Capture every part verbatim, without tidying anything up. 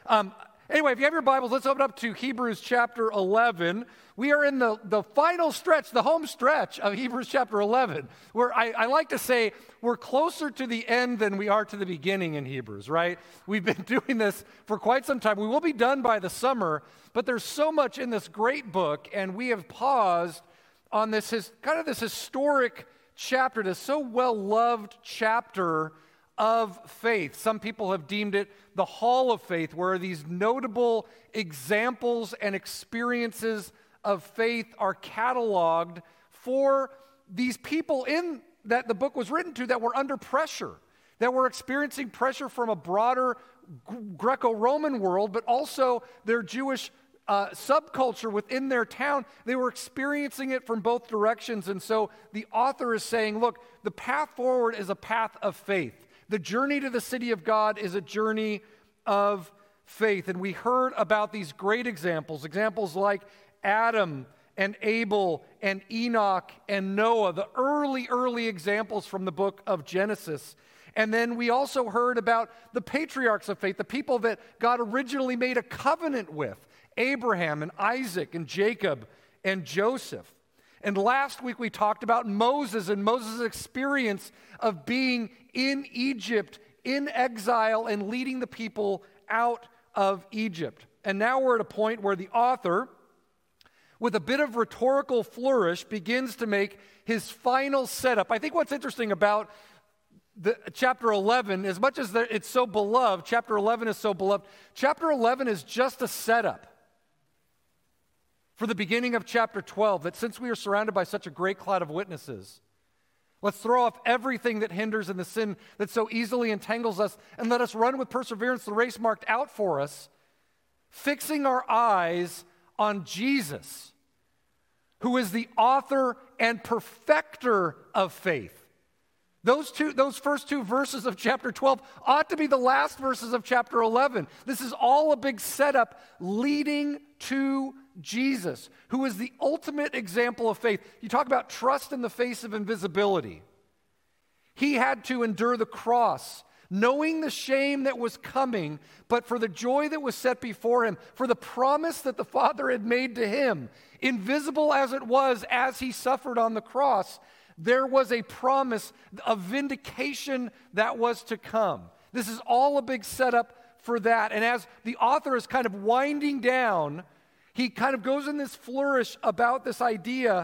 Um, anyway, if you have your Bibles, let's open up to Hebrews chapter eleven. We are in the, the final stretch, the home stretch of Hebrews chapter eleven, where I, I like to say we're closer to the end than we are to the beginning in Hebrews, right? We've been doing this for quite some time. We will be done by the summer, but there's so much in this great book, and we have paused on this his, kind of this historic chapter, this so well-loved chapter of faith. Some people have deemed it the Hall of Faith, where these notable examples and experiences of faith are cataloged for these people in that the book was written to that were under pressure, that were experiencing pressure from a broader Greco-Roman world, but also their Jewish uh, subculture within their town. They were experiencing it from both directions. And so the author is saying, look, the path forward is a path of faith. The journey to the city of God is a journey of faith. And we heard about these great examples, examples like Adam and Abel and Enoch and Noah, the early, early examples from the book of Genesis. And then we also heard about the patriarchs of faith, the people that God originally made a covenant with, Abraham and Isaac and Jacob and Joseph. And last week we talked about Moses and Moses' experience of being in Egypt, in exile, and leading the people out of Egypt. And now we're at a point where the author, with a bit of rhetorical flourish, begins to make his final setup. I think what's interesting about the, chapter eleven, as much as the, it's so beloved, chapter eleven is so beloved, chapter eleven is just a setup for the beginning of chapter twelve, that since we are surrounded by such a great cloud of witnesses, let's throw off everything that hinders and the sin that so easily entangles us, and let us run with perseverance the race marked out for us, fixing our eyes on Jesus, who is the author and perfecter of faith. Those two, those first two verses of chapter twelve ought to be the last verses of chapter eleven. This is all a big setup leading to Jesus, who is the ultimate example of faith. You talk about trust in the face of invisibility. He had to endure the cross, knowing the shame that was coming, but for the joy that was set before him, for the promise that the Father had made to him, invisible as it was as he suffered on the cross, there was a promise of vindication that was to come. This is all a big setup for that. And as the author is kind of winding down, he kind of goes in this flourish about this idea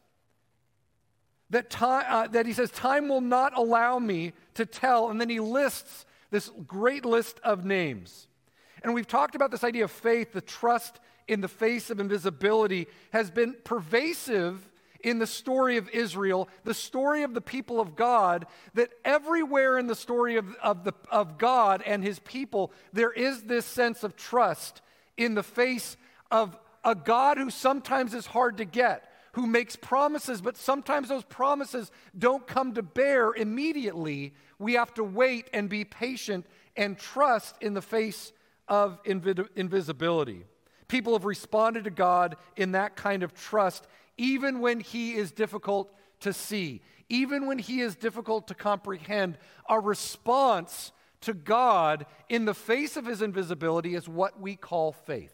that time, uh, that he says, time will not allow me to tell. And then he lists this great list of names. And we've talked about this idea of faith, the trust in the face of invisibility, has been pervasive in the story of Israel, the story of the people of God, that everywhere in the story of, of, the, of God and his people, there is this sense of trust in the face of a God who sometimes is hard to get, who makes promises, but sometimes those promises don't come to bear immediately. We have to wait and be patient and trust in the face of invi- invisibility. People have responded to God in that kind of trust, even when he is difficult to see, even when he is difficult to comprehend. Our response to God in the face of his invisibility is what we call faith.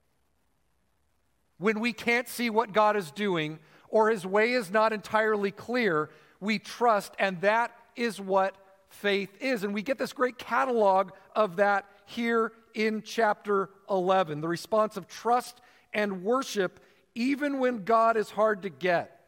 When we can't see what God is doing or his way is not entirely clear, we trust, and that is what faith is. And we get this great catalog of that here in chapter eleven, the response of trust and worship even when God is hard to get.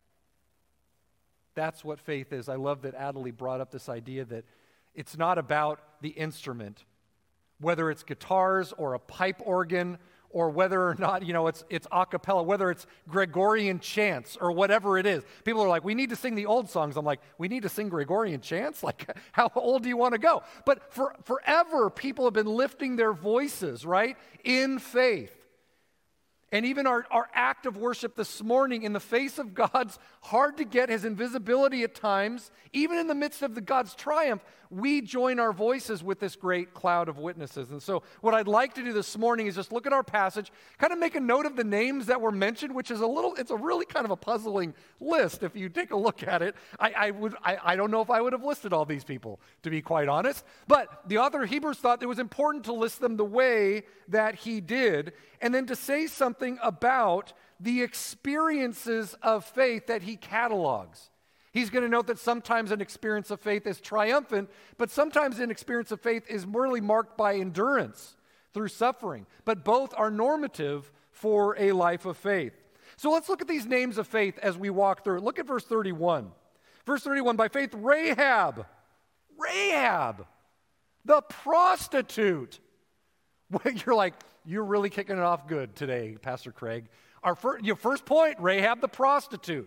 That's what faith is. I love that Adelie brought up this idea that it's not about the instrument, whether it's guitars or a pipe organ, or whether or not, you know, it's it's a cappella, whether it's Gregorian chants or whatever it is. People are like, we need to sing the old songs. I'm like, we need to sing Gregorian chants? Like, how old do you want to go? But for forever, people have been lifting their voices, right, in faith. And even our, our act of worship this morning in the face of God's hard to get, his invisibility at times, even in the midst of the God's triumph, we join our voices with this great cloud of witnesses. And so what I'd like to do this morning is just look at our passage, kind of make a note of the names that were mentioned, which is a little, it's a really kind of a puzzling list if you take a look at it. I, I would, I, I don't know if I would have listed all these people, to be quite honest. But the author of Hebrews thought it was important to list them the way that he did, and then to say something about the experiences of faith that he catalogs. He's going to note that sometimes an experience of faith is triumphant, but sometimes an experience of faith is merely marked by endurance through suffering. But both are normative for a life of faith. So let's look at these names of faith as we walk through. Look at verse thirty-one. Verse thirty-one, by faith, Rahab, Rahab, the prostitute. You're like, you're really kicking it off good today, Pastor Craig. Our first, your first point, Rahab the prostitute.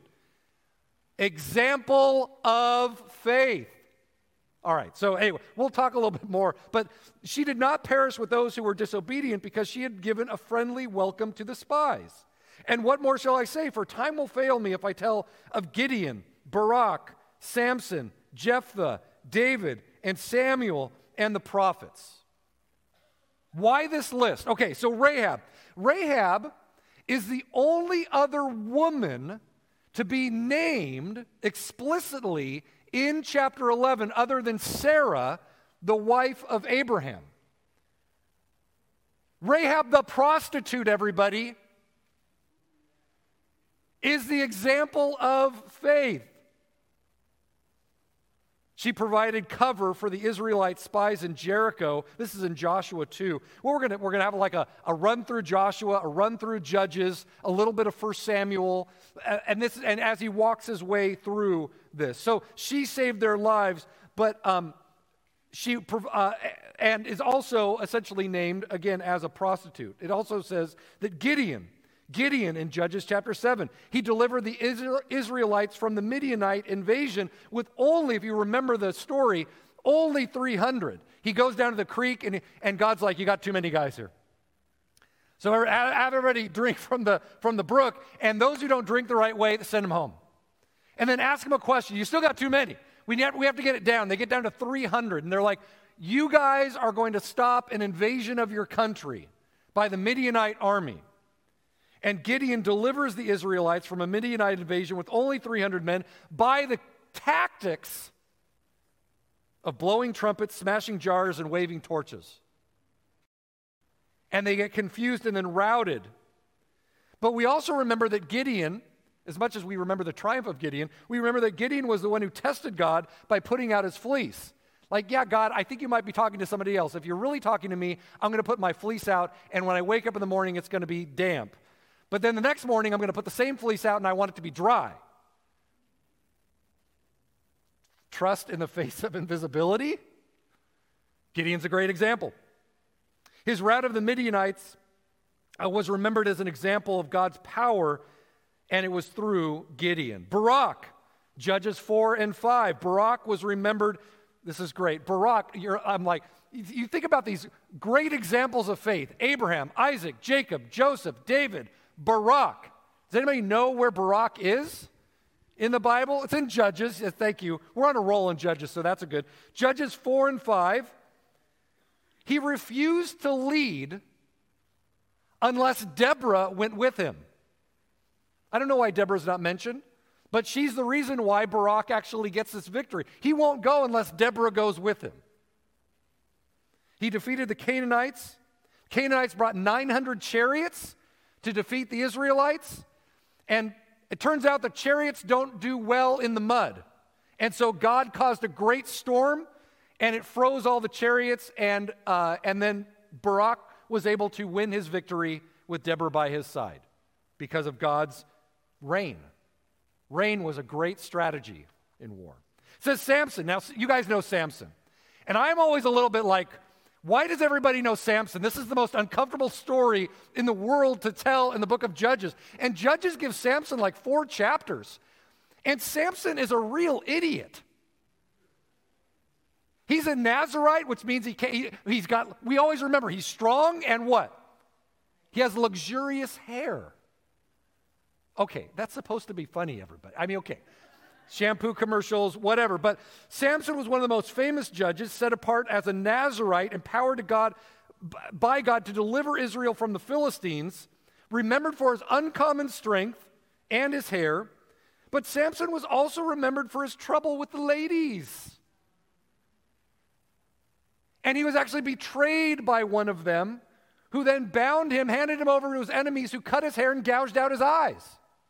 Example of faith. All right, so anyway, we'll talk a little bit more. But she did not perish with those who were disobedient because she had given a friendly welcome to the spies. And what more shall I say? For time will fail me if I tell of Gideon, Barak, Samson, Jephthah, David, and Samuel, and the prophets. Why this list? Okay, so Rahab. Rahab is the only other woman to be named explicitly in chapter eleven other than Sarah, the wife of Abraham. Rahab the prostitute, everybody, is the example of faith. She provided cover for the Israelite spies in Jericho. This is in Joshua two. Well, we're going we're gonna have like a, a run through Joshua, a run through Judges, a little bit of First Samuel, and, this, and as he walks his way through this. So she saved their lives, but um, she uh, and is also essentially named, again, as a prostitute. It also says that Gideon, Gideon in Judges chapter seven, he delivered the Israelites from the Midianite invasion with only, if you remember the story, only three hundred. He goes down to the creek and, and God's like, you got too many guys here. So have everybody drink from the, from the brook, and those who don't drink the right way, send them home. And then ask them a question. You still got too many. We have, we have to get it down. They get down to three hundred, and they're like, you guys are going to stop an invasion of your country by the Midianite army. And Gideon delivers the Israelites from a Midianite invasion with only three hundred men by the tactics of blowing trumpets, smashing jars, and waving torches. And they get confused and then routed. But we also remember that Gideon, as much as we remember the triumph of Gideon, we remember that Gideon was the one who tested God by putting out his fleece. Like, yeah, God, I think you might be talking to somebody else. If you're really talking to me, I'm going to put my fleece out, and when I wake up in the morning, it's going to be damp. But then the next morning, I'm going to put the same fleece out, and I want it to be dry. Trust in the face of invisibility? Gideon's a great example. His rout of the Midianites uh, was remembered as an example of God's power, and it was through Gideon. Barak, Judges four and five. Barak was remembered. This is great. Barak, you're, I'm like, you think about these great examples of faith. Abraham, Isaac, Jacob, Joseph, David, Barak. Does anybody know where Barak is in the Bible? It's in Judges. Yes, thank you. We're on a roll in Judges, so that's a good. Judges four and five. He refused to lead unless Deborah went with him. I don't know why Deborah's not mentioned, but she's the reason why Barak actually gets this victory. He won't go unless Deborah goes with him. He defeated the Canaanites. Canaanites brought nine hundred chariots to defeat the Israelites, and it turns out the chariots don't do well in the mud. And so God caused a great storm, and it froze all the chariots, and, uh, and then Barak was able to win his victory with Deborah by his side because of God's rain. Rain was a great strategy in war. It says Samson. Now, you guys know Samson. And I'm always a little bit like, why does everybody know Samson? This is the most uncomfortable story in the world to tell in the book of Judges. And Judges give Samson like four chapters. And Samson is a real idiot. He's a Nazirite, which means he can't, he, he's got, we always remember, he's strong and what? He has luxurious hair. Okay, that's supposed to be funny, everybody. I mean, okay. Shampoo commercials, whatever. But Samson was one of the most famous judges, set apart as a Nazirite, empowered to God, by God to deliver Israel from the Philistines, remembered for his uncommon strength and his hair. But Samson was also remembered for his trouble with the ladies. And he was actually betrayed by one of them, who then bound him, handed him over to his enemies, who cut his hair and gouged out his eyes.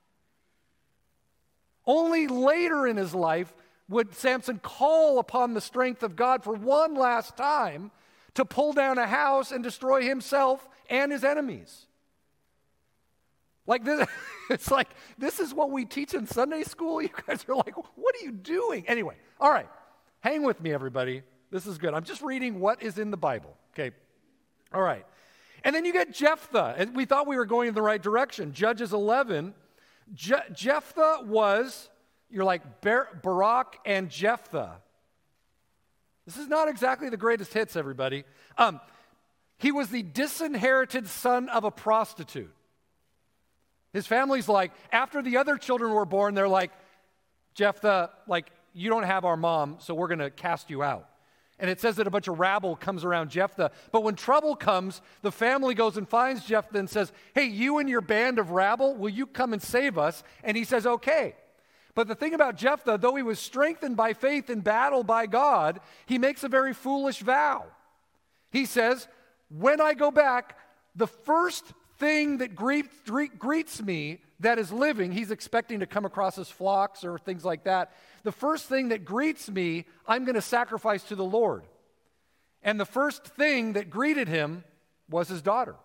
Only later in his life would Samson call upon the strength of God for one last time to pull down a house and destroy himself and his enemies. Like this, it's like, this is what we teach in Sunday school? You guys are like, what are you doing? Anyway, all right, hang with me, everybody. This is good. I'm just reading what is in the Bible, okay? All right. And then you get Jephthah, and we thought we were going in the right direction. Judges eleven, Je- Jephthah was, you're like, Bar- Barak and Jephthah. This is not exactly the greatest hits, everybody. Um, he was the disinherited son of a prostitute. His family's like, after the other children were born, they're like, Jephthah, like, you don't have our mom, so we're going to cast you out. And it says that a bunch of rabble comes around Jephthah. But when trouble comes, the family goes and finds Jephthah and says, hey, you and your band of rabble, will you come and save us? And he says, okay. But the thing about Jephthah, though he was strengthened by faith in battle by God, he makes a very foolish vow. He says, when I go back, the first thing that greets, greets me that is living, he's expecting to come across his flocks or things like that. The first thing that greets me, I'm going to sacrifice to the Lord. And the first thing that greeted him was his daughter.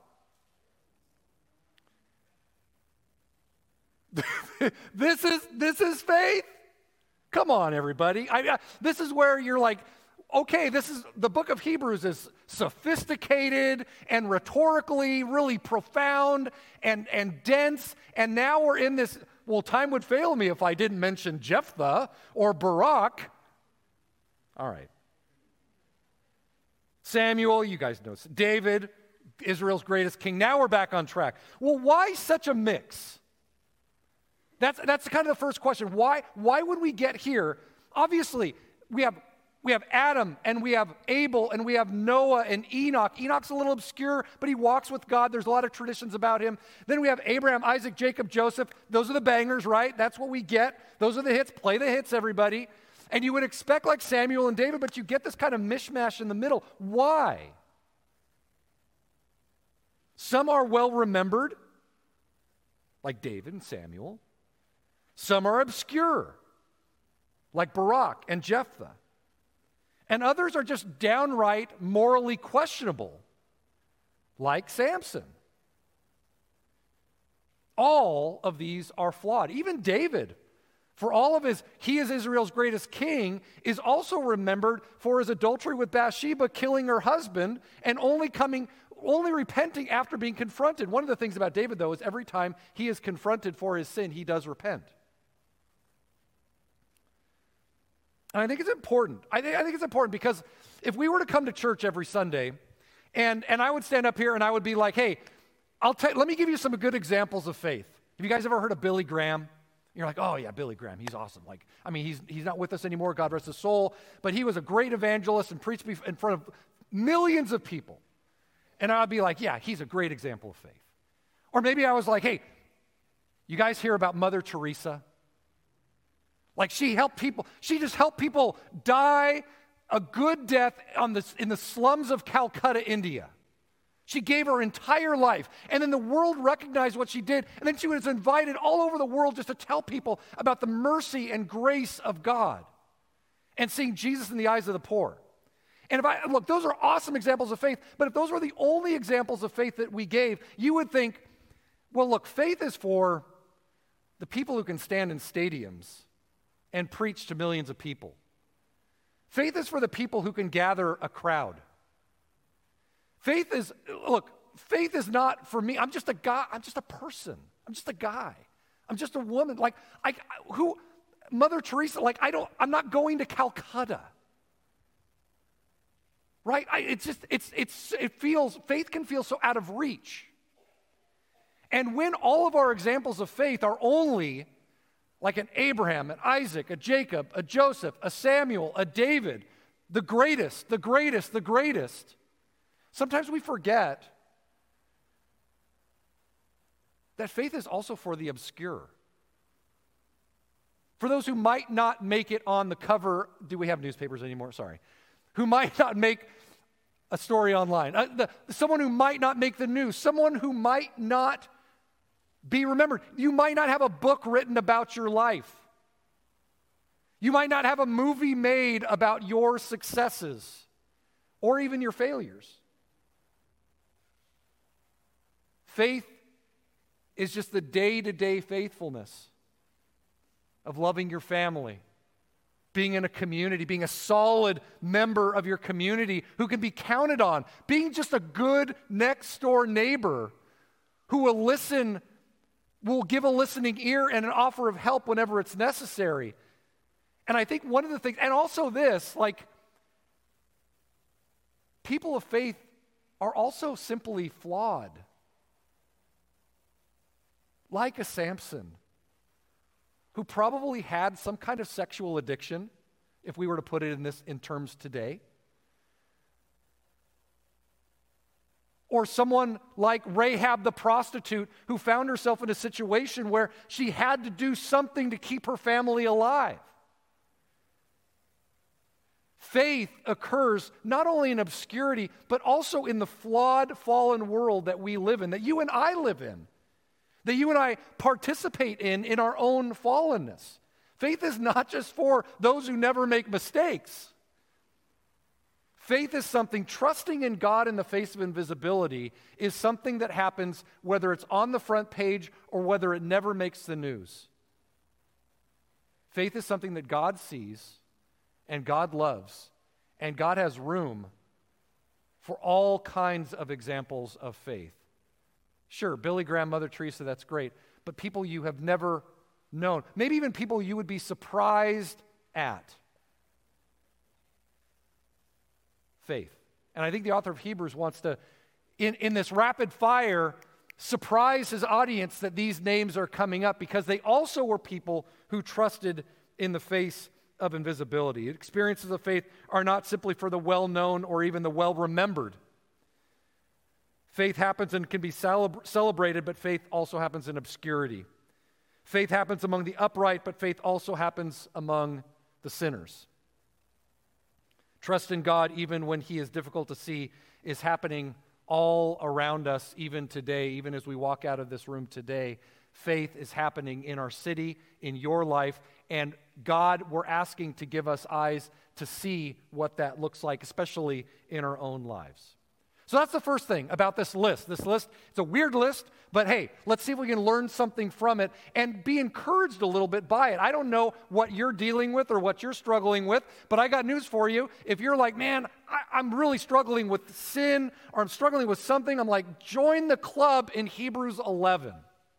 this is this is faith. Come on, everybody. I, I, this is where you're like, okay, this is the book of Hebrews is sophisticated and rhetorically really profound and, and dense. And now we're in this, well, time would fail me if I didn't mention Jephthah or Barak. All right. Samuel, you guys know. David, Israel's greatest king. Now we're back on track. Well, why such a mix? That's, that's kind of the first question. Why, why would we get here? Obviously, we have We have Adam, and we have Abel, and we have Noah and Enoch. Enoch's a little obscure, but he walks with God. There's a lot of traditions about him. Then we have Abraham, Isaac, Jacob, Joseph. Those are the bangers, right? That's what we get. Those are the hits. Play the hits, everybody. And you would expect like Samuel and David, but you get this kind of mishmash in the middle. Why? Some are well remembered, like David and Samuel. Some are obscure, like Barak and Jephthah. And others are just downright morally questionable, like Samson. All of these are flawed. Even David, for all of his, he is Israel's greatest king, is also remembered for his adultery with Bathsheba, killing her husband, and only coming, only repenting after being confronted. One of the things about David, though, is every time he is confronted for his sin, he does repent. And I think it's important. I think, I think it's important because if we were to come to church every Sunday, and, and I would stand up here and I would be like, hey, I'll t- let me give you some good examples of faith. Have you guys ever heard of Billy Graham? You're like, oh yeah, Billy Graham, he's awesome. Like, I mean, he's he's not with us anymore, God rest his soul, but he was a great evangelist and preached in front of millions of people. And I'd be like, yeah, he's a great example of faith. Or maybe I was like, hey, you guys hear about Mother Teresa? Like she helped people, she just helped people die a good death on the, in the slums of Calcutta, India. She gave her entire life, and then the world recognized what she did, and then she was invited all over the world just to tell people about the mercy and grace of God and seeing Jesus in the eyes of the poor. And if I, look, those are awesome examples of faith, but if those were the only examples of faith that we gave, you would think, well, look, faith is for the people who can stand in stadiums and preach to millions of people. Faith is for the people who can gather a crowd. Faith is, look, faith is not for me. I'm just a guy. I'm just a person. I'm just a guy. I'm just a woman. Like, I, who, Mother Teresa, like, I don't, I'm not going to Calcutta. Right? I, it's just, it's, it's, it feels, faith can feel so out of reach. And when all of our examples of faith are only like an Abraham, an Isaac, a Jacob, a Joseph, a Samuel, a David, the greatest, the greatest, the greatest, sometimes we forget that faith is also for the obscure. For those who might not make it on the cover, do we have newspapers anymore? Sorry. Who might not make a story online. Uh, the, someone who might not make the news. Someone who might not be remembered. You might not have a book written about your life. You might not have a movie made about your successes or even your failures. Faith is just the day-to-day faithfulness of loving your family, being in a community, being a solid member of your community who can be counted on, being just a good next-door neighbor who will listen, will give a listening ear and an offer of help whenever it's necessary. And I think one of the things, and also this, like, people of faith are also simply flawed. Like a Samson, who probably had some kind of sexual addiction, if we were to put it in this in terms today. Or someone like Rahab the prostitute, who found herself in a situation where she had to do something to keep her family alive. Faith occurs not only in obscurity, but also in the flawed, fallen world that we live in, that you and I live in, that you and I participate in in our own fallenness. Faith is not just for those who never make mistakes. Faith is something, trusting in God in the face of invisibility is something that happens whether it's on the front page or whether it never makes the news. Faith is something that God sees and God loves, and God has room for all kinds of examples of faith. Sure, Billy Graham, Mother Teresa, that's great, but people you have never known, maybe even people you would be surprised at. Faith. And I think the author of Hebrews wants to, in, in this rapid fire, surprise his audience that these names are coming up because they also were people who trusted in the face of invisibility. Experiences of faith are not simply for the well-known or even the well-remembered. Faith happens and can be celebra- celebrated, but faith also happens in obscurity. Faith happens among the upright, but faith also happens among the sinners. Trust in God, even when He is difficult to see, is happening all around us, even today, even as we walk out of this room today. Faith is happening in our city, in your life, and God, we're asking to give us eyes to see what that looks like, especially in our own lives. So that's the first thing about this list. This list, it's a weird list, but hey, let's see if we can learn something from it and be encouraged a little bit by it. I don't know what you're dealing with or what you're struggling with, but I got news for you. If you're like, man, I, I'm really struggling with sin or I'm struggling with something, I'm like, join the club in Hebrews eleven.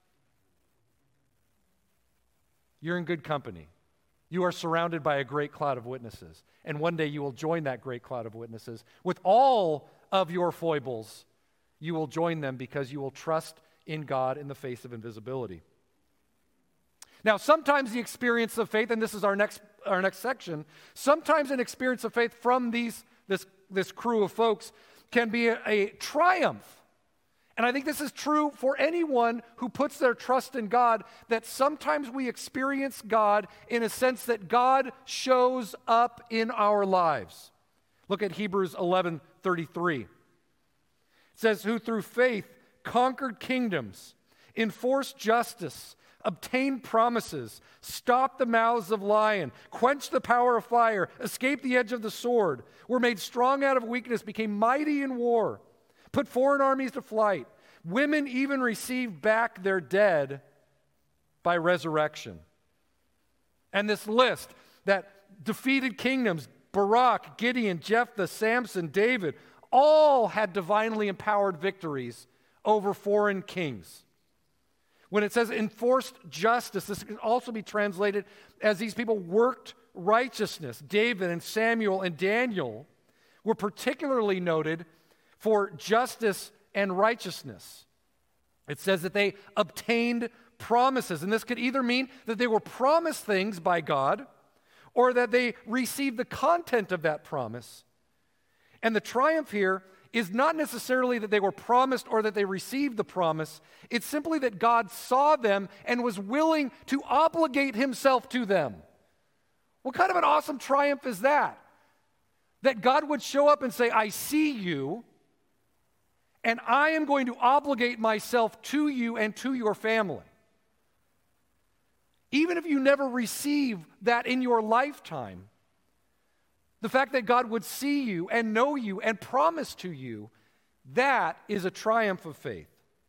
You're in good company. You are surrounded by a great cloud of witnesses. And one day you will join that great cloud of witnesses. With all of your foibles, you will join them because you will trust in God in the face of invisibility. Now, sometimes the experience of faith, and this is our next our next section, sometimes an experience of faith from these this, this crew of folks can be a, a triumph. And I think this is true for anyone who puts their trust in God, that sometimes we experience God in a sense that God shows up in our lives. Look at Hebrews eleven thirty-three. It says, who through faith conquered kingdoms, enforced justice, obtained promises, stopped the mouths of lions, quenched the power of fire, escaped the edge of the sword, were made strong out of weakness, became mighty in war, put foreign armies to flight. Women even received back their dead by resurrection. And this list that defeated kingdoms, Barak, Gideon, Jephthah, Samson, David, all had divinely empowered victories over foreign kings. When it says enforced justice, this can also be translated as these people worked righteousness. David and Samuel and Daniel were particularly noted for justice and righteousness. It says that they obtained promises. And this could either mean that they were promised things by God or that they received the content of that promise. And the triumph here is not necessarily that they were promised or that they received the promise. It's simply that God saw them and was willing to obligate himself to them. What kind of an awesome triumph is that? That God would show up and say, I see you, and I am going to obligate myself to you and to your family. Even if you never receive that in your lifetime, the fact that God would see you and know you and promise to you, that is a triumph of faith.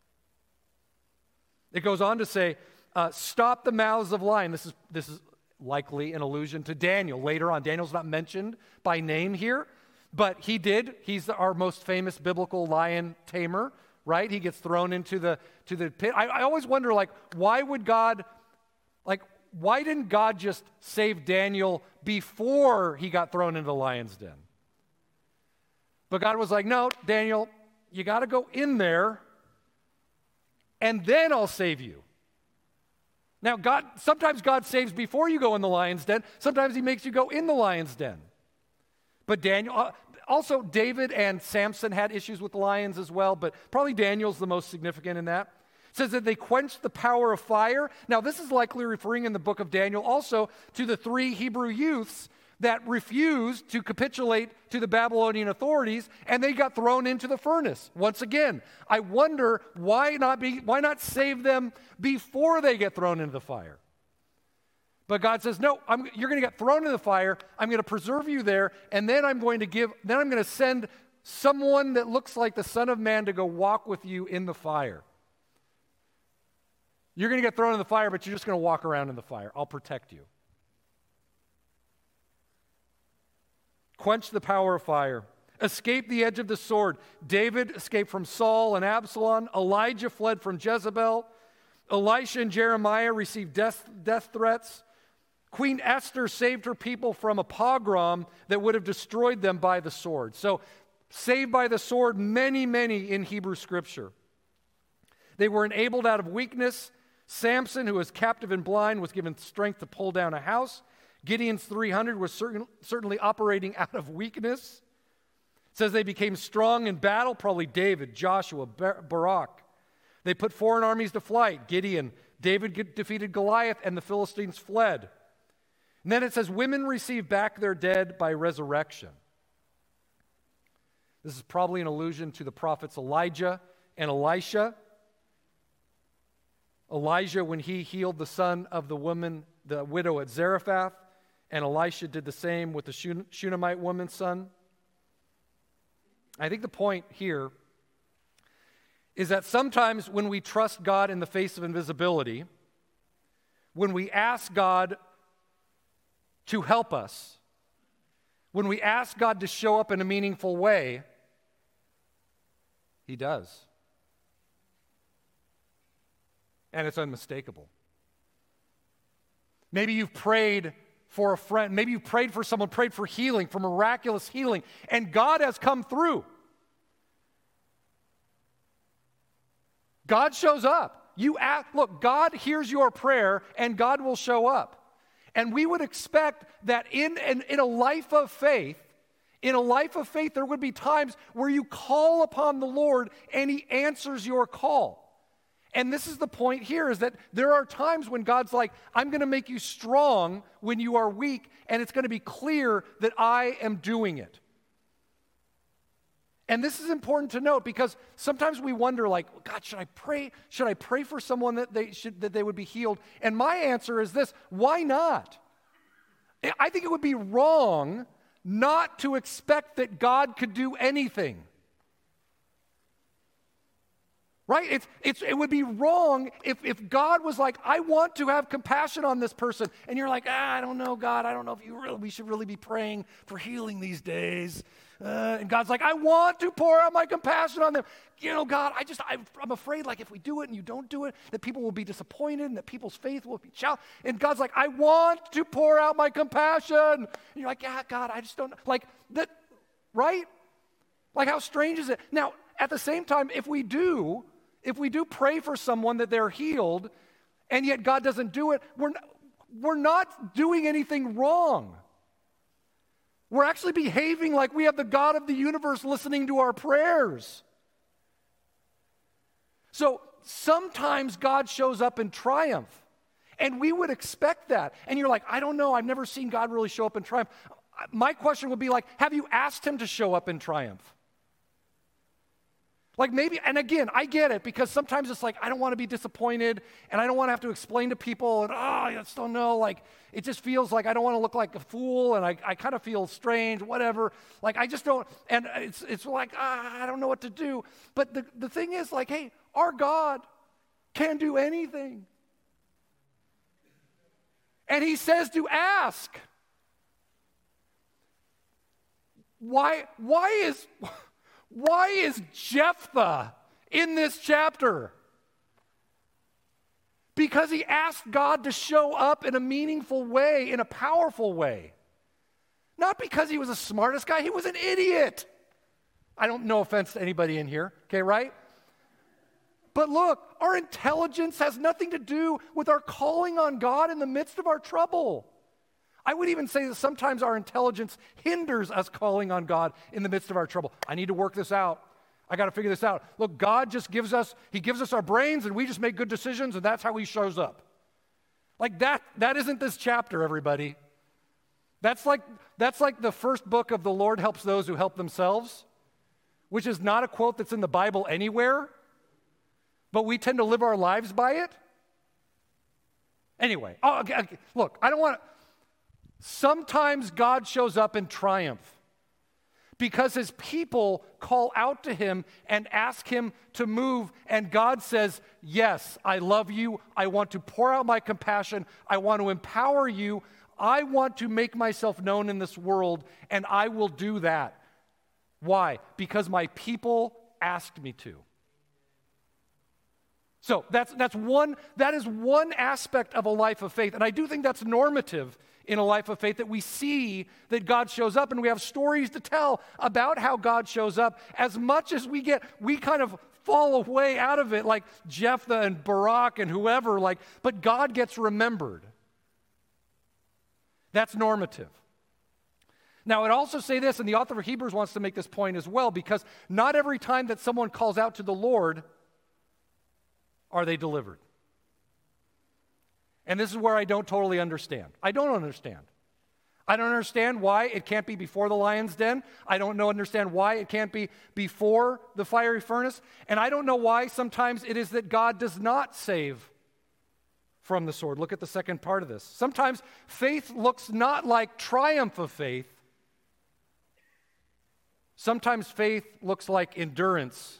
It goes on to say, uh, stop the mouths of lions. This is, this is likely an allusion to Daniel. Later on, Daniel's not mentioned by name here, but he did. He's our most famous biblical lion tamer, right? He gets thrown into the, to the pit. I, I always wonder, like, why would God... Like, why didn't God just save Daniel before he got thrown into the lion's den? But God was like, no, Daniel, you got to go in there, and then I'll save you. Now, God, sometimes God saves before you go in the lion's den. Sometimes he makes you go in the lion's den. But Daniel, uh, also David and Samson had issues with lions as well, but probably Daniel's the most significant in that. It says that they quenched the power of fire. Now, this is likely referring in the book of Daniel also to the three Hebrew youths that refused to capitulate to the Babylonian authorities, and they got thrown into the furnace. Once again, I wonder why not be why not save them before they get thrown into the fire? But God says, no, I'm, you're going to get thrown into the fire. I'm going to preserve you there, and then I'm going to give. Then I'm going to send someone that looks like the Son of Man to go walk with you in the fire. You're going to get thrown in the fire, but you're just going to walk around in the fire. I'll protect you. Quench the power of fire. Escape the edge of the sword. David escaped from Saul and Absalom. Elijah fled from Jezebel. Elisha and Jeremiah received death, death threats. Queen Esther saved her people from a pogrom that would have destroyed them by the sword. So, saved by the sword, many, many in Hebrew Scripture. They were enabled out of weakness. Samson, who was captive and blind, was given strength to pull down a house. Gideon's three hundred was certain, certainly operating out of weakness. It says they became strong in battle, probably David, Joshua, Barak. They put foreign armies to flight. Gideon, David defeated Goliath, and the Philistines fled. And then it says women received back their dead by resurrection. This is probably an allusion to the prophets Elijah and Elisha. Elijah, when he healed the son of the woman, the widow at Zarephath, and Elisha did the same with the Shun- Shunammite woman's son. I think the point here is that sometimes when we trust God in the face of invisibility, when we ask God to help us, when we ask God to show up in a meaningful way, He does. And it's unmistakable. Maybe you've prayed for a friend. Maybe you've prayed for someone, prayed for healing, for miraculous healing, and God has come through. God shows up. You ask, look, God hears your prayer, and God will show up. And we would expect that in, in, in a life of faith, in a life of faith, there would be times where you call upon the Lord, and He answers your call. And this is the point here, is that there are times when God's like, I'm going to make you strong when you are weak, and it's going to be clear that I am doing it. And this is important to note, because sometimes we wonder, like, God, should I pray? Should I pray for someone that they should that they would be healed? And my answer is this: why not? I think it would be wrong not to expect that God could do anything. Right? It's, it's, it would be wrong if, if God was like, I want to have compassion on this person. And you're like, ah, I don't know, God. I don't know if you really, we should really be praying for healing these days. Uh, and God's like, I want to pour out my compassion on them. You know, God, I just, I, I'm afraid, like, if we do it and you don't do it, that people will be disappointed and that people's faith will be challenged. And God's like, I want to pour out my compassion. And you're like, yeah, God, I just don't, like, that, right? Like, how strange is it? Now, at the same time, if we do, if we do pray for someone that they're healed, and yet God doesn't do it, we're not, we're not doing anything wrong. We're actually behaving like we have the God of the universe listening to our prayers. So sometimes God shows up in triumph, and we would expect that. And you're like, I don't know, I've never seen God really show up in triumph. My question would be like, have you asked him to show up in triumph? Like maybe, and again, I get it, because sometimes it's like, I don't want to be disappointed, and I don't want to have to explain to people, and oh, I just don't know, like, it just feels like I don't want to look like a fool, and I, I kind of feel strange, whatever. Like, I just don't, and it's it's like, ah, I don't know what to do. But the, the thing is, like, hey, our God can do anything. And he says to ask. Why, why is... Why is Jephthah in this chapter? Because he asked God to show up in a meaningful way, in a powerful way. Not because he was the smartest guy, he was an idiot. I don't, no offense to anybody in here, okay, right? But look, our intelligence has nothing to do with our calling on God in the midst of our trouble. I would even say that sometimes our intelligence hinders us calling on God in the midst of our trouble. I need to work this out. I got to figure this out. Look, God just gives us, he gives us our brains, and we just make good decisions, and that's how he shows up. Like that, that isn't this chapter, everybody. That's like, that's like the first book of The Lord Helps Those Who Help Themselves, which is not a quote that's in the Bible anywhere, but we tend to live our lives by it. Anyway, oh, okay, okay. Look, I don't want to... Sometimes God shows up in triumph because his people call out to him and ask him to move, and God says, yes, I love you. I want to pour out my compassion. I want to empower you. I want to make myself known in this world, and I will do that. Why? Because my people asked me to. So that's that's one that is one aspect of a life of faith, and I do think that's normative in a life of faith, that we see that God shows up, and we have stories to tell about how God shows up. As much as we get, we kind of fall away out of it, like Jephthah and Barak and whoever, like, but God gets remembered. That's normative. Now, I'd also say this, and the author of Hebrews wants to make this point as well, because not every time that someone calls out to the Lord are they delivered. And this is where I don't totally understand. I don't understand. I don't understand why it can't be before the lion's den. I don't know understand why it can't be before the fiery furnace. And I don't know why sometimes it is that God does not save from the sword. Look at the second part of this. Sometimes faith looks not like triumph of faith. Sometimes faith looks like endurance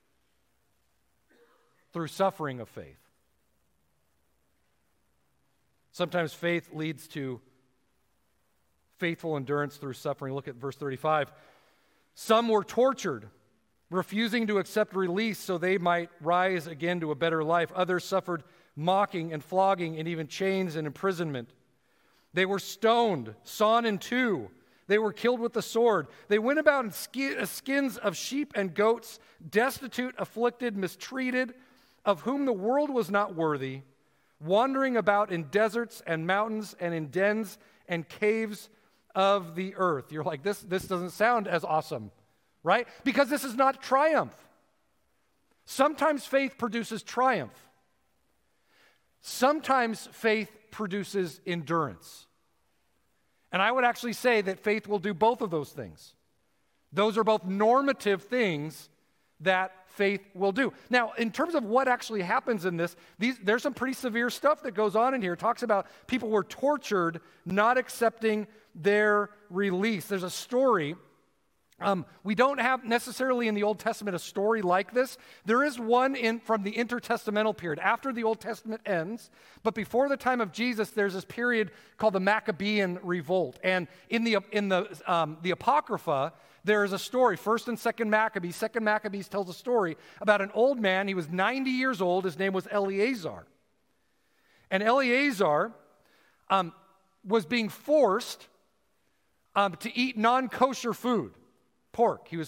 through suffering of faith. Sometimes faith leads to faithful endurance through suffering. Look at verse thirty-five. Some were tortured, refusing to accept release so they might rise again to a better life. Others suffered mocking and flogging and even chains and imprisonment. They were stoned, sawn in two. They were killed with the sword. They went about in skins of sheep and goats, destitute, afflicted, mistreated, of whom the world was not worthy, wandering about in deserts and mountains and in dens and caves of the earth. You're like, this, this doesn't sound as awesome, right? Because this is not triumph. Sometimes faith produces triumph. Sometimes faith produces endurance. And I would actually say that faith will do both of those things. Those are both normative things that faith will do. Now, in terms of what actually happens in this, these, there's some pretty severe stuff that goes on in here. It talks about people were tortured, not accepting their release. There's a story. Um, we don't have necessarily in the Old Testament a story like this. There is one in from the intertestamental period, after the Old Testament ends, but before the time of Jesus, there's this period called the Maccabean Revolt. And in the in the um, the Apocrypha, there is a story, First and Second Maccabees. Second Maccabees tells a story about an old man. He was ninety years old. His name was Eleazar. And Eleazar um, was being forced um, to eat non-kosher food. Pork. He was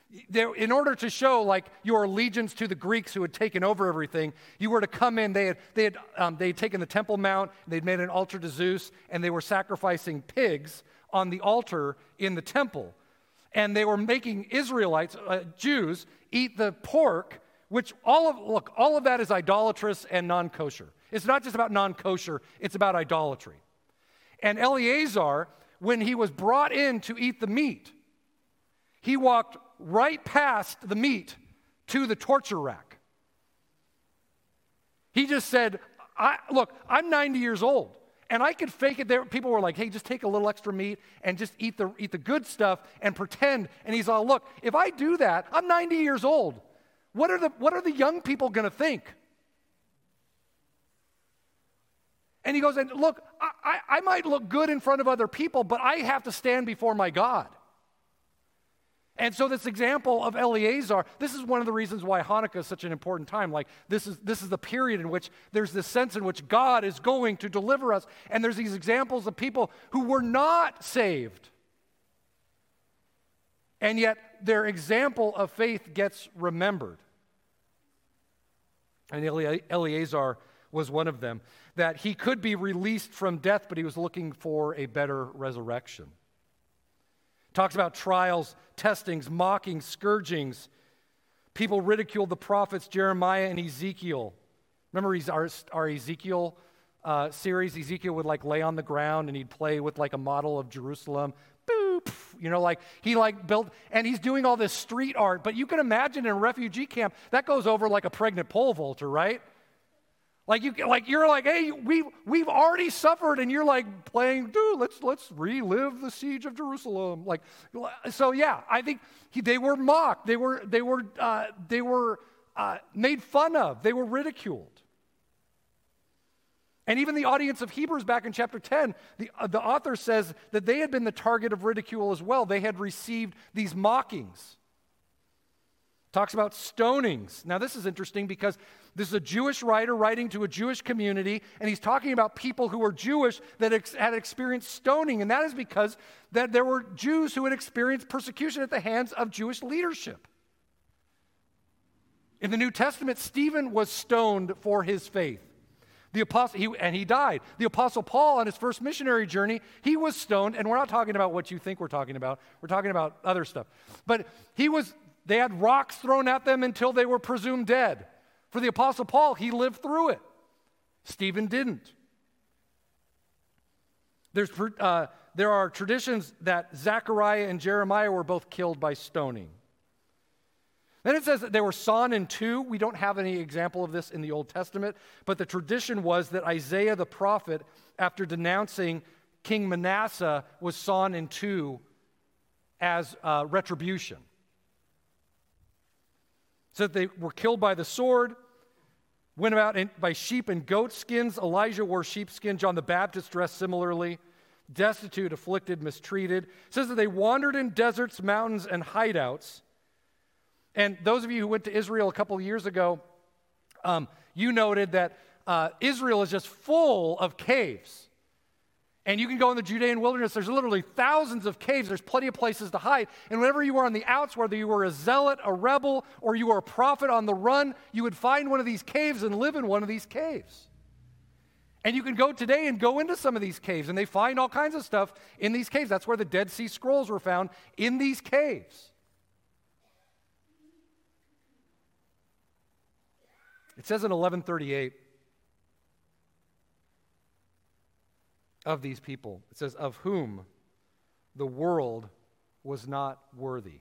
There, in order to show like your allegiance to the Greeks who had taken over everything, you were to come in. They had they had um, they had taken the Temple Mount. They'd made an altar to Zeus, and they were sacrificing pigs on the altar in the temple, and they were making Israelites, uh, Jews, eat the pork. Which all of look all of that is idolatrous and non-kosher. It's not just about non-kosher; it's about idolatry. And Eleazar, when he was brought in to eat the meat, he walked right past the meat to the torture rack. He just said, I, look, I'm ninety years old, and I could fake it there. People were like, hey, just take a little extra meat and just eat the, eat the good stuff and pretend. And he's all, look, if I do that, I'm ninety years old. What are the, what are the young people going to think? And he goes, and look, I, I, I might look good in front of other people, but I have to stand before my God. And so this example of Eleazar, this is one of the reasons why Hanukkah is such an important time. Like this is this is the period in which there's this sense in which God is going to deliver us. And there's these examples of people who were not saved. And yet their example of faith gets remembered. And Eleazar was one of them. That he could be released from death, but he was looking for a better resurrection. Talks about trials, testings, mockings, scourgings. People ridiculed the prophets Jeremiah and Ezekiel. Remember our, our Ezekiel uh, series? Ezekiel would like lay on the ground and he'd play with like a model of Jerusalem. Boop, you know, like he like built, and he's doing all this street art. But you can imagine in a refugee camp, that goes over like a pregnant pole vaulter, right? Like you, like you're like, hey, we we've already suffered, and you're like playing, dude. Let's let's relive the siege of Jerusalem. Like, so yeah, I think he, they were mocked, they were they were uh, they were uh, made fun of, they were ridiculed, and even the audience of Hebrews back in chapter ten, the uh, the author says that they had been the target of ridicule as well. They had received these mockings. Talks about stonings. Now this is interesting because this is a Jewish writer writing to a Jewish community, and he's talking about people who were Jewish that ex- had experienced stoning, and that is because that there were Jews who had experienced persecution at the hands of Jewish leadership. In the New Testament, Stephen was stoned for his faith. The apostle, he, and he died. The Apostle Paul, on his first missionary journey, he was stoned, and we're not talking about what you think we're talking about. We're talking about other stuff. But he was... They had rocks thrown at them until they were presumed dead. For the Apostle Paul, he lived through it. Stephen didn't. There's, uh, there are traditions that Zechariah and Jeremiah were both killed by stoning. Then it says that they were sawn in two. We don't have any example of this in the Old Testament, but the tradition was that Isaiah the prophet, after denouncing King Manasseh, was sawn in two as uh, retribution. So that they were killed by the sword, went about in, by sheep and goat skins. Elijah wore sheepskin. John the Baptist dressed similarly. Destitute, afflicted, mistreated. It says that they wandered in deserts, mountains, and hideouts. And those of you who went to Israel a couple of years ago, um, you noted that uh, Israel is just full of caves. And you can go in the Judean wilderness, there's literally thousands of caves, there's plenty of places to hide. And whenever you were on the outs, whether you were a zealot, a rebel, or you were a prophet on the run, you would find one of these caves and live in one of these caves. And you can go today and go into some of these caves, and they find all kinds of stuff in these caves. That's where the Dead Sea Scrolls were found, in these caves. It says in eleven thirty-eight, of these people, it says, of whom the world was not worthy.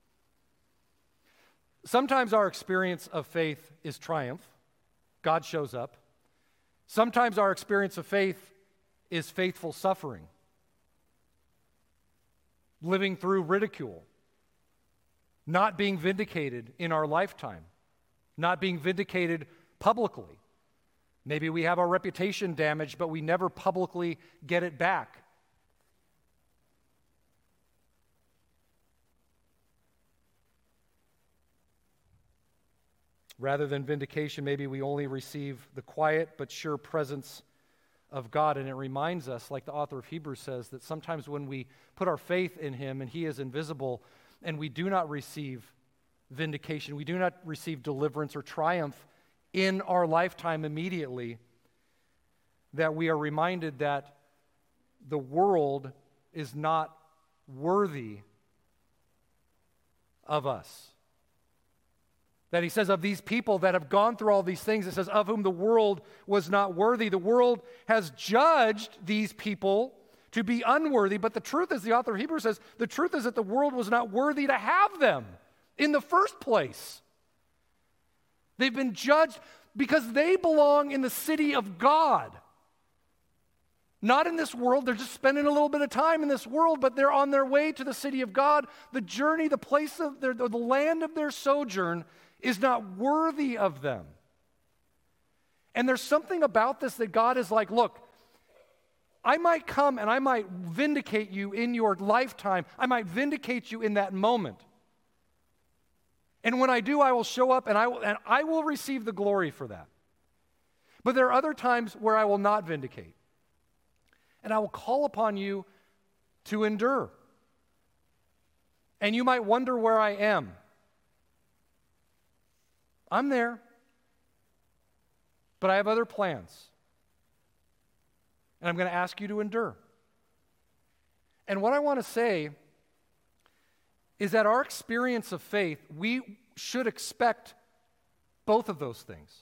Sometimes our experience of faith is triumph. God shows up. Sometimes our experience of faith is faithful suffering, living through ridicule, not being vindicated in our lifetime, not being vindicated publicly. Maybe we have our reputation damaged, but we never publicly get it back. Rather than vindication, maybe we only receive the quiet but sure presence of God. And it reminds us, like the author of Hebrews says, that sometimes when we put our faith in Him and He is invisible, and we do not receive vindication, we do not receive deliverance or triumph in our lifetime immediately, that we are reminded that the world is not worthy of us. That he says of these people that have gone through all these things, it says of whom the world was not worthy. The world has judged these people to be unworthy, but the truth is, the author of Hebrews says, the truth is that the world was not worthy to have them in the first place. They've been judged because they belong in the city of God. Not in this world. They're just spending a little bit of time in this world, but they're on their way to the city of God. The journey, the place of their, the land of their sojourn is not worthy of them. And there's something about this that God is like, look, I might come and I might vindicate you in your lifetime. I might vindicate you in that moment. And when I do, I will show up and I will, and I will receive the glory for that. But there are other times where I will not vindicate. And I will call upon you to endure. And you might wonder where I am. I'm there. But I have other plans. And I'm going to ask you to endure. And what I want to say is that our experience of faith, we should expect both of those things.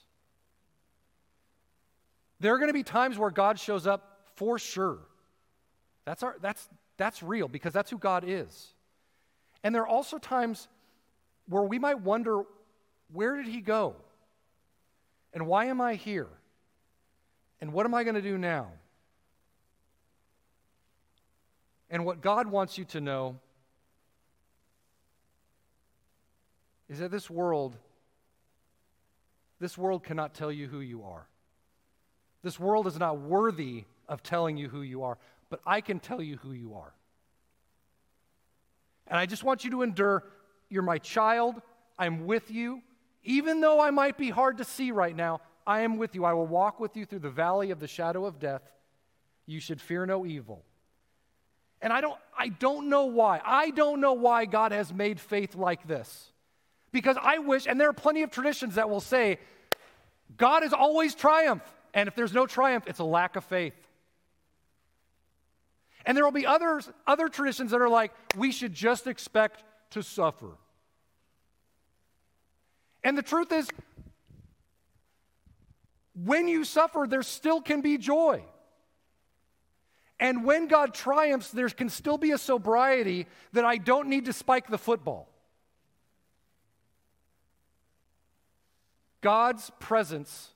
There are going to be times where God shows up for sure. That's our that's that's real because that's who God is. And there are also times where we might wonder, where did he go? And why am I here? And what am I going to do now? And what God wants you to know is that this world, this world cannot tell you who you are. This world is not worthy of telling you who you are, but I can tell you who you are. And I just want you to endure. You're my child. I'm with you. Even though I might be hard to see right now, I am with you. I will walk with you through the valley of the shadow of death. You should fear no evil. And I don't, I don't know why. I don't know why God has made faith like this. Because I wish, and there are plenty of traditions that will say, God is always triumph. And if there's no triumph, it's a lack of faith. And there will be others, other traditions that are like, we should just expect to suffer. And the truth is, when you suffer, there still can be joy. And when God triumphs, there can still be a sobriety that I don't need to spike the football. God's presence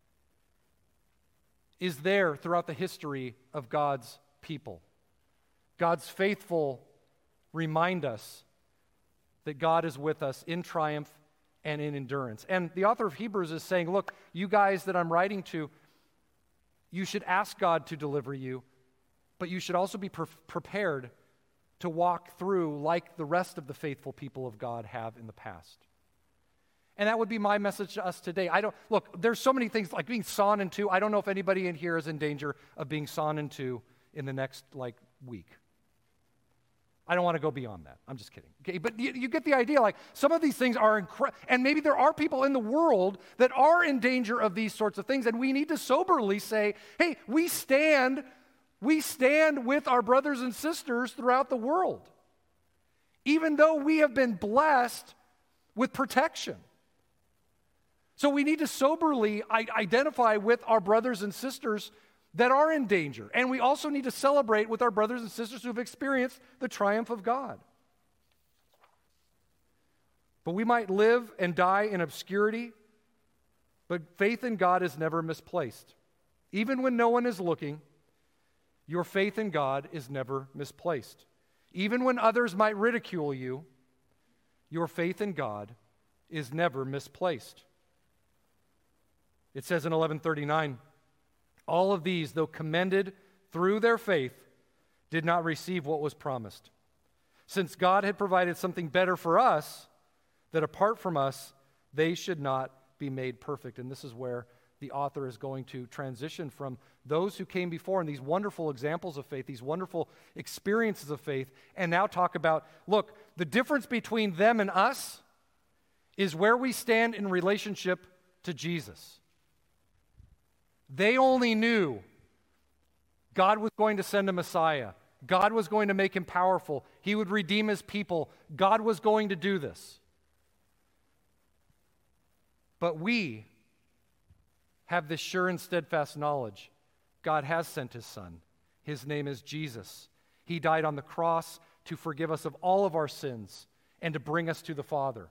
is there throughout the history of God's people. God's faithful remind us that God is with us in triumph and in endurance. And the author of Hebrews is saying, look, you guys that I'm writing to, you should ask God to deliver you, but you should also be pre- prepared to walk through like the rest of the faithful people of God have in the past. And that would be my message to us today. I don't, look, there's so many things like being sawn in two. I don't know if anybody in here is in danger of being sawn in two in the next, like, week. I don't want to go beyond that. I'm just kidding. Okay, but you, you get the idea. Like, some of these things are incredible. And maybe there are people in the world that are in danger of these sorts of things. And we need to soberly say, hey, we stand, we stand with our brothers and sisters throughout the world. Even though we have been blessed with protection. So we need to soberly identify with our brothers and sisters that are in danger. And we also need to celebrate with our brothers and sisters who have experienced the triumph of God. But we might live and die in obscurity, but faith in God is never misplaced. Even when no one is looking, your faith in God is never misplaced. Even when others might ridicule you, your faith in God is never misplaced. It says in eleven thirty-nine, all of these, though commended through their faith, did not receive what was promised. Since God had provided something better for us, that apart from us, they should not be made perfect. And this is where the author is going to transition from those who came before and these wonderful examples of faith, these wonderful experiences of faith, and now talk about, look, the difference between them and us is where we stand in relationship to Jesus. They only knew God was going to send a Messiah. God was going to make him powerful. He would redeem his people. God was going to do this. But we have this sure and steadfast knowledge. God has sent his Son. His name is Jesus. He died on the cross to forgive us of all of our sins and to bring us to the Father.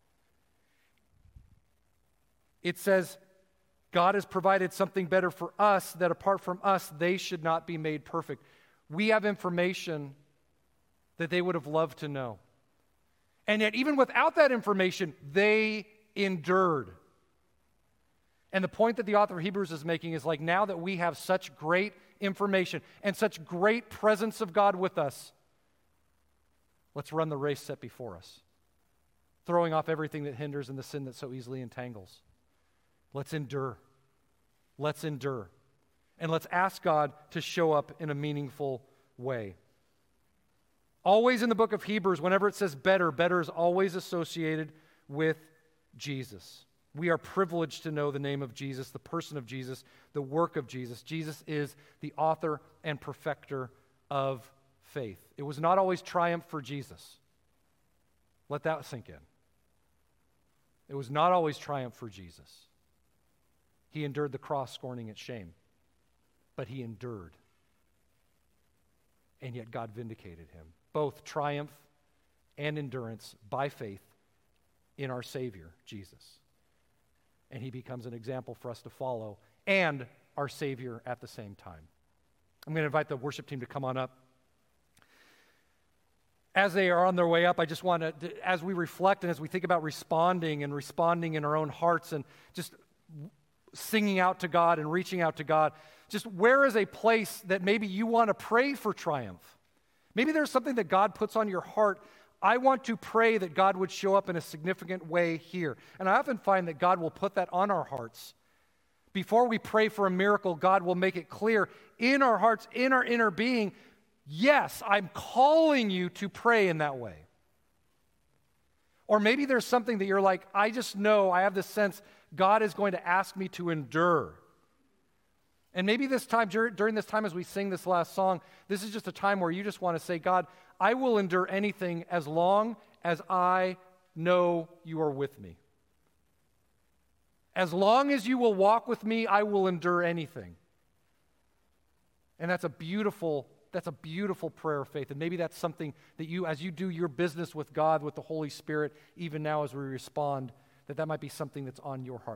It says, God has provided something better for us, that apart from us, they should not be made perfect. We have information that they would have loved to know. And yet, even without that information, they endured. And the point that the author of Hebrews is making is like, now that we have such great information and such great presence of God with us, let's run the race set before us, throwing off everything that hinders and the sin that so easily entangles. Let's endure. Let's endure. And let's ask God to show up in a meaningful way. Always in the book of Hebrews, whenever it says better, better is always associated with Jesus. We are privileged to know the name of Jesus, the person of Jesus, the work of Jesus. Jesus is the author and perfecter of faith. It was not always triumph for Jesus. Let that sink in. It was not always triumph for Jesus. He endured the cross, scorning its shame. But he endured. And yet God vindicated him. Both triumph and endurance by faith in our Savior, Jesus. And he becomes an example for us to follow and our Savior at the same time. I'm going to invite the worship team to come on up. As they are on their way up, I just want to, as we reflect and as we think about responding and responding in our own hearts and just singing out to God and reaching out to God, just where is a place that maybe you want to pray for triumph? Maybe there's something that God puts on your heart. I want to pray that God would show up in a significant way here. And I often find that God will put that on our hearts. Before we pray for a miracle, God will make it clear in our hearts, in our inner being, yes, I'm calling you to pray in that way. Or maybe there's something that you're like, I just know, I have this sense God is going to ask me to endure. And maybe this time, during this time as we sing this last song, this is just a time where you just want to say, God, I will endure anything as long as I know you are with me. As long as you will walk with me, I will endure anything. And that's a beautiful, that's a beautiful prayer of faith. And maybe that's something that you, as you do your business with God, with the Holy Spirit, even now as we respond, that that might be something that's on your heart.